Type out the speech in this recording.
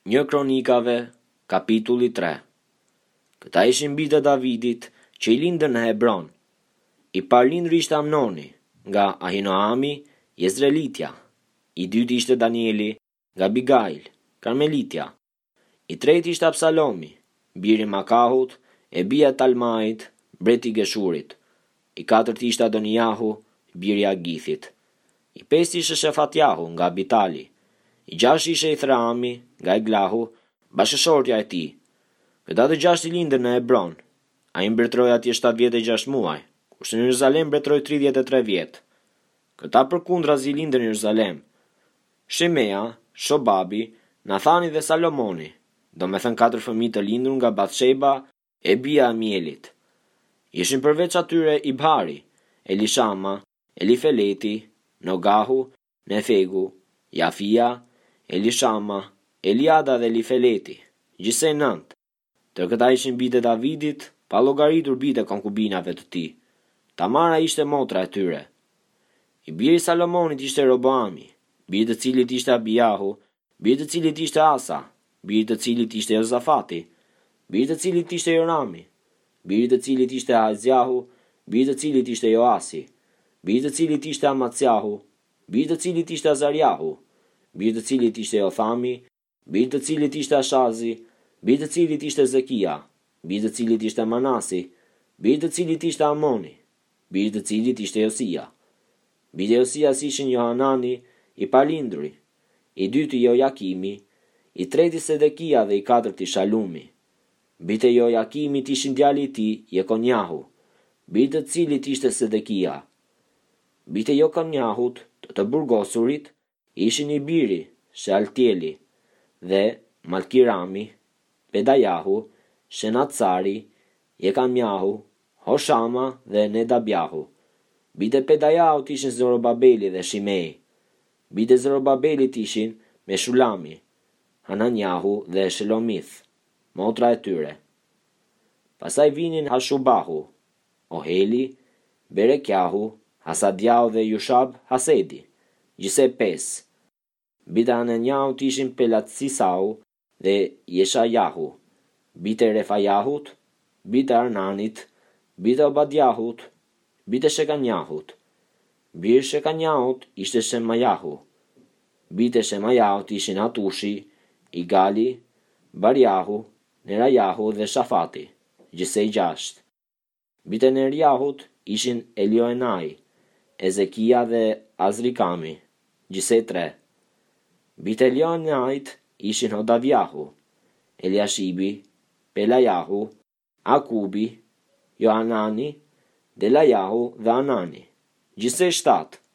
Një Kronikave, kapitulli 3. Këta ishin bijtë e Davidit që i lindën në Hebron. I parlindri ishte Amnoni, nga Ahinoami, Jezreelitja. I dyti ishte Danieli, nga Abigail, Karmelitja. I treti ishte Absalomi, biri Makahut, e bija Talmait, breti Geshurit. I katërti ishte Adoniahu, biri Agithit. I pesti ishte Shefatjahu, nga Abitali. I gjashti ishte Ithraami, nga Eglahu, bashkëshortja e tij. Këta të gjashtë i lindën në Hebron. Ai mbretëroi atje 7 vjet e 6 muaj, kurse në Jeruzalem mbretëroi 33 vjet. Këta përkundrazi lindën në Jeruzalem: Shemea, Shobabi, Nathani dhe Salomoni, domethënë 4 fëmijë të lindur nga Bathsheba e bija Amielit. Ishin përveç atyre Ibhari, Elishama, Elifeleti, Nogahu, Nefegu, Jafia, Elishama, Eliada dhe Elifeleti, gjithsej 9. Tërë këta ishin bijtë e Davidit, pa llogaritur bijtë e konkubinave të tij. Tamara ishte motra e tyre. I biri Salomonit ishte Roboami, biri të cilit ishte Abiahu, biri të cilit ishte Asa, biri të cilit ishte Jozafati, biri të cilit ishte Jorami, biri të cilit ishte Ahazjahu, biri të cilit ishte Joasi, biri të cilit ishte Amaciahu, biri të cilit ishte Azariahu, biri të cilit ishte Jothami, biri të cilit ishte Ashazi, biri të cilit ishte Zekia, biri të cilit ishte Manasi, biri të cilit ishte Amoni, biri të cilit ishte Josia. Biri e Josias ishin Johanani, i palindri, i dyti Jojakimi, i treti Sedekia dhe i katërti Shalumi. Biri e Jojakimit ishin djali i tij Jekonjahu, biri të cilit ishte Sedekia. Biri e Jekonjahut, të burgosurit, ishin i biri Shealtieli dhe Malkirami, Pedajahu, Shenatsari, Jekamjahu, Hoshama dhe Nedabjahu. Bijtë e Pedajahut ishin Zorobabeli dhe Shimei. Bijtë e Zorobabelit ishin Meshulami, Hananjahu dhe Shelomith, motra e tyre. Pastaj vinin Hashubahu, Oheli, Berekjahu, Hasadjahu dhe Jushab Hasedi, gjithsej 5. Bijtë e Hananjahut ishin Pelatsisau dhe Jeshajahu. Bijtë e Refajahut, bijtë e Arnanit, bijtë e Obadjahut, bijtë e Shekanjahut. Biri Shekanjahut ishte Shemajahu. Bijtë e Shemajahut ishin Hatushi, Igali, Barjahu, Nerajahu dhe Shafati, gjithsej 6. Bijtë e Nerjahut ishin Elioenai, Ezekia dhe Azrikami, gjithsej 3. Bijtë e Elioenait ishin Hodavjahu, Eliashibi, Pelajahu, Akubi, Johanani, Delajahu dhe Anani, gjithsej 7.